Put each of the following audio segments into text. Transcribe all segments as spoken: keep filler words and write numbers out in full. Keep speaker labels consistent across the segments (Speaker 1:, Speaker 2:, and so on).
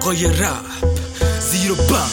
Speaker 1: آقای رپ زیر و بم.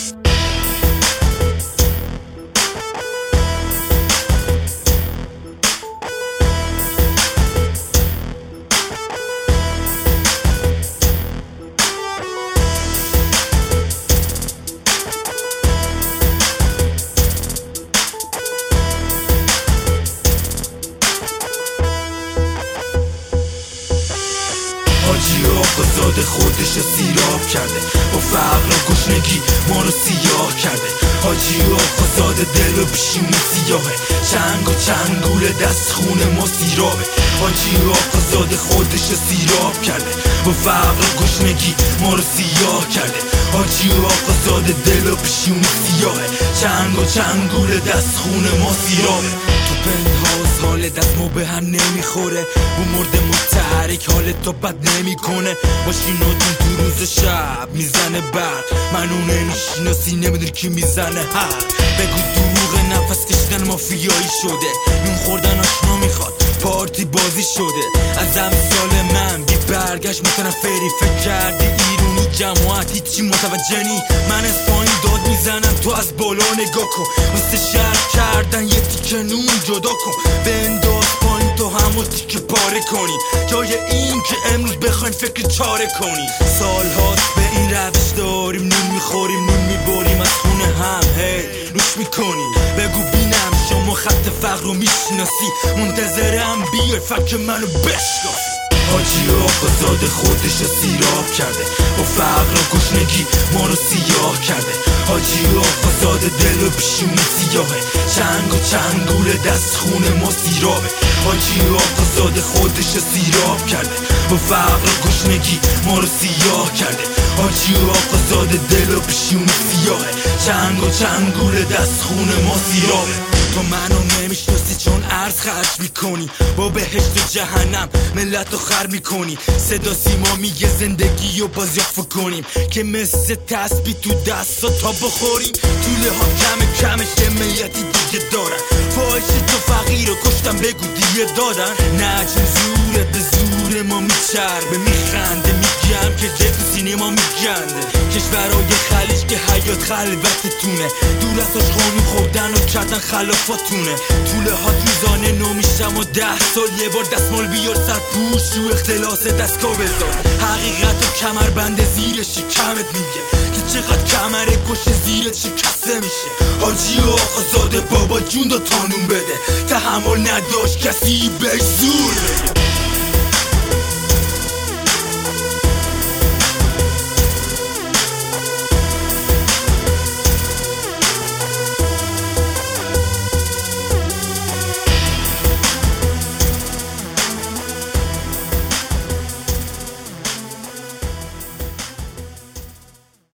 Speaker 1: حاجی آقازاده خودش سیراب کرده، با فقر و گشنگی ما رو سیاه کرده. حاجی آقازاده دل و پیشونی سیاهه، چنگ و چنگول دست خونه ما سیرابه. حاجی آقازاده خودش سیراب کرده، با فقر و گشنگی ما رو سیاه کرده. حاجی آقازاده دل و پیشونی سیاهه، چنگ و چنگول دست خونه ما سیرابه. تو پنت‌هاوس حال دست ما به هم نمیخوره، بو مرد متحرک حالت تو بد نمیکنه. ماشیناتون تو روز شب میزنه برق، منو نمیشناسی نمیدونی کی میزنه حق. بگو دروغ نفس کشیدن مافیایی شده، نون خوردن آشنا میخواد پارتی بازی شده. از امثال من بی برگشت متنفری، فکر کردی ایرونی جماعت هیچی متوجه نی. من از پایین داد میزنم تو از بالا نگاه کن، واسه شهر کردن یه تیکه نون جدا کن. بنداز پایین تو همو تیکه پاره کنی، جای این که امروز بخواین فکر چاره کنی. سال هاست به این روش داریم، نون میخوریم نون میباریم از خونه هم هی روش میکنیم. بگو بینم شما خط فقر رو میشناسی، منتظرم بیای فکر منو بشکافی. حاجی آقازاده خودش سیراب کرده، با فقر و گشنگی ما رو سیاه کرده. حاجی آقازاده دل و پیشونی سیاهه، چنگ و چنگول دست خونه ما سیرابه. حاجی آقازاده خودش سیراب کرده، با فقر و گشنگی ما رو سیاه کرده. حاجی آقازاده دل و پیشونی سیاهه، چنگ و چنگول دست خونه ما سیرابه. تو منو نمیشناسی چون ارز خرج میکنی، با بهشت و جهنم ملت رو خر میکنی. صدا سیما میگه زندگی رو بازیافت کنیم، که مثل تسبیح تو دستا تا بخوریم. طوله ها کم کمش جمعیتی دیگه دارن، فاحش تو فقیر رو کشتن بگو دیگه دادن. نجم زوره به زور ما میچربه، میخنده میگم که جد سینما میگنده. کشورهای خلیج که حیات خلوتتونه، دور از آشغانی خوردن و کردن خلافاتونه. طوله ها روزانه نو میشم و ده سال یه بار دستمال بیار سر پوش رو اختلاس دستگاه بذار. حقیقت و کمر بند زیرشی کمت میگه که چقدر کمر کش زیرت شکسته میشه. حاجی آقازاده بابا جون دا تانون بده، تحمل نداشت کسی بهش زور بده.